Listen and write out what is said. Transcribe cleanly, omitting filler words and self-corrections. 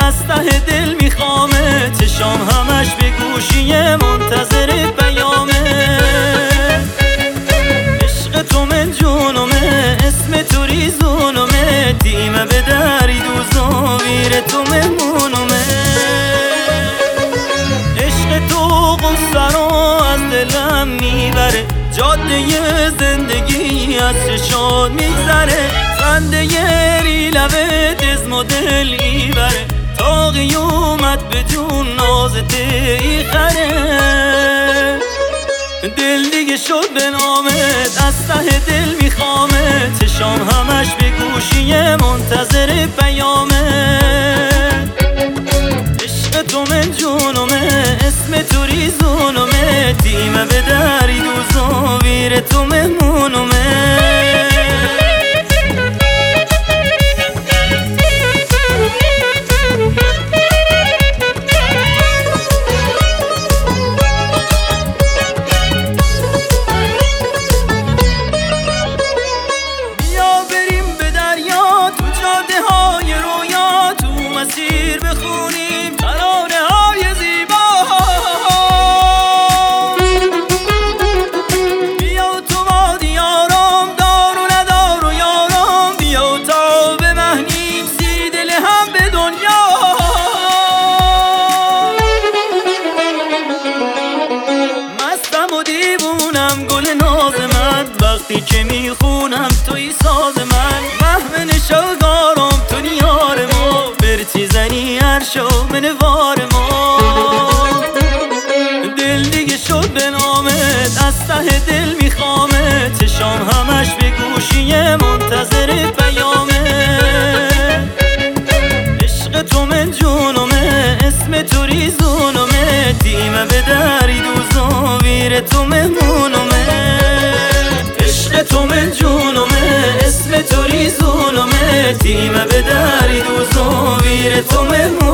از ته دل میخوامه، چشام همش به گوشیه منتظر پیامه. عشق تو من جونمه، اسم تو ریزونمه، تیمه به دری دوزو ویر تو مهمونمه. عشق تو غصه رو از دلم میبره، جاده زندگی از چشات میگذره. خنده ری لبت اسم و دل ایبره، تا قیومت به جون نازت ایخره. دل دیگه شد به نامت، از ته دل میخوامه، چشام همش به گوشیه منتظر پیامه. عشق تو من جونمه، اسم تو ریزونمه، تیمه به دری دوزو ویر تو مهمونمه. مسیر بخونیم ترانه های زیبا، بیا تو با دیارم، دار و ندار و یارم، بیا تا بمهنیم سی دل هم به دنیا. مستم و دیوونم گل ناز من، وقتی که میخونم توی ساز من. وهم نشلگارم تو نیار ما، برچی زنی هر شو منوار ما. دل دیگه شد به نامت، از ته دل میخوامه، چشام همش به گوشیه منتظر پیامه. عشق تو من جونمه، اسم تو ریزونمه، تیمه به دری دوزو ویر تو مهمونمه. عشق تو من جونمه، اسم تو ریزونمه، تیمه به دری دوزو ویر تو مهمونمه.